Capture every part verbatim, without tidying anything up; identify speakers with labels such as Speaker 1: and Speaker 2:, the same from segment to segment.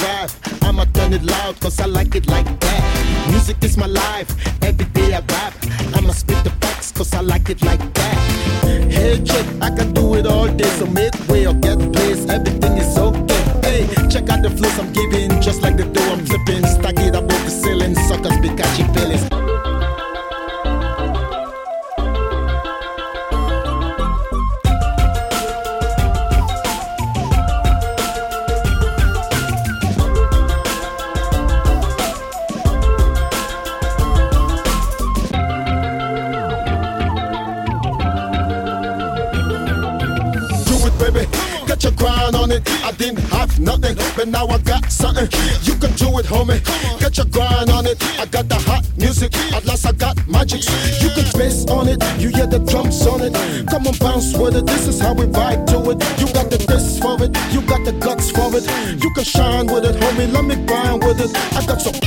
Speaker 1: drive, I'ma turn it loud, cause I like it like that. Music is my life, every day I rap, I'ma spit the facts, cause I like it like that. Hey chick, I can do it all day, so make way or get placed, everything is okay. Hey, check out the flows I'm giving, just like the dough I'm flipping. Stack it above the ceiling, suckers be catching feelings. Get your grind on it. I didn't have nothing, but now I got something. You can do it, homie. Get your grind on it. I got the hot music. At last I got magic. You can bass on it. You hear the drums on it. Come on, bounce with it. This is how we vibe to it. You got the taste for it. You got the guts for it. You can shine with it, homie. Let me grind with it. I got some.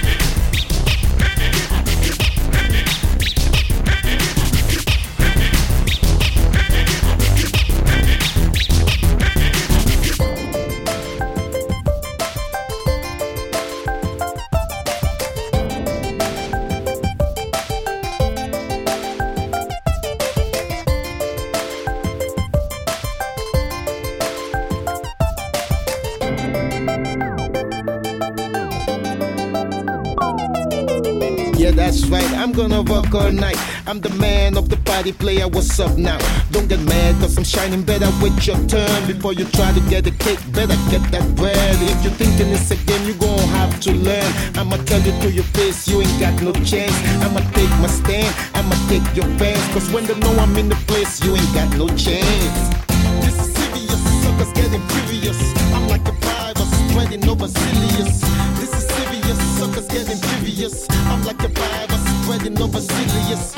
Speaker 1: Yeah, that's right, I'm gonna work all night. I'm the man of the party, player, what's up now? Don't get mad, cause I'm shining better with your turn. Before you try to get a cake, better get that bread. If you're thinking it's a game, you gon' have to learn. I'ma tell you to your face, you ain't got no chance. I'ma take my stand, I'ma take your fans. Cause when they know I'm in the place, you ain't got no chance. This is serious, suckers getting furious. I'm like a virus, spreading over serious. This is serious, suckers getting furious. I'm like a virus, spreading over serious.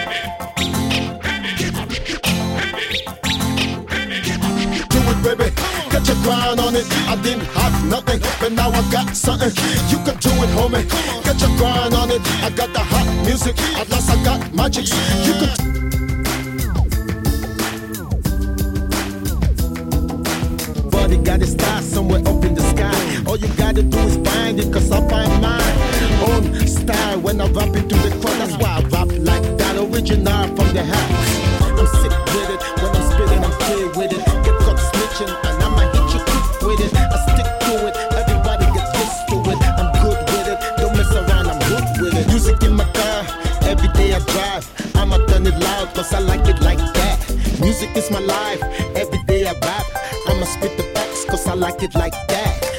Speaker 1: Do it, baby, get your grind on it. I didn't have nothing, but now I got something. You can do it, homie. Get your grind on it. I got the hot music. At last I got magic. You can. Got a star somewhere up in the sky. All you gotta do is find it, cause I find my own style when I rap into the crowd. That's why I rap like that, original from the house. I'm sick with it, when I'm spitting I'm clear with it. Get caught snitching and I'ma hit you quick with it. I stick to it, everybody gets used to it. I'm good with it, don't mess around, I'm good with it. Music in my car, every day I drive, I'ma turn it loud, cause I like it like that. Music is my life, every day I rap, I'ma spit the facts, cause I like it like that.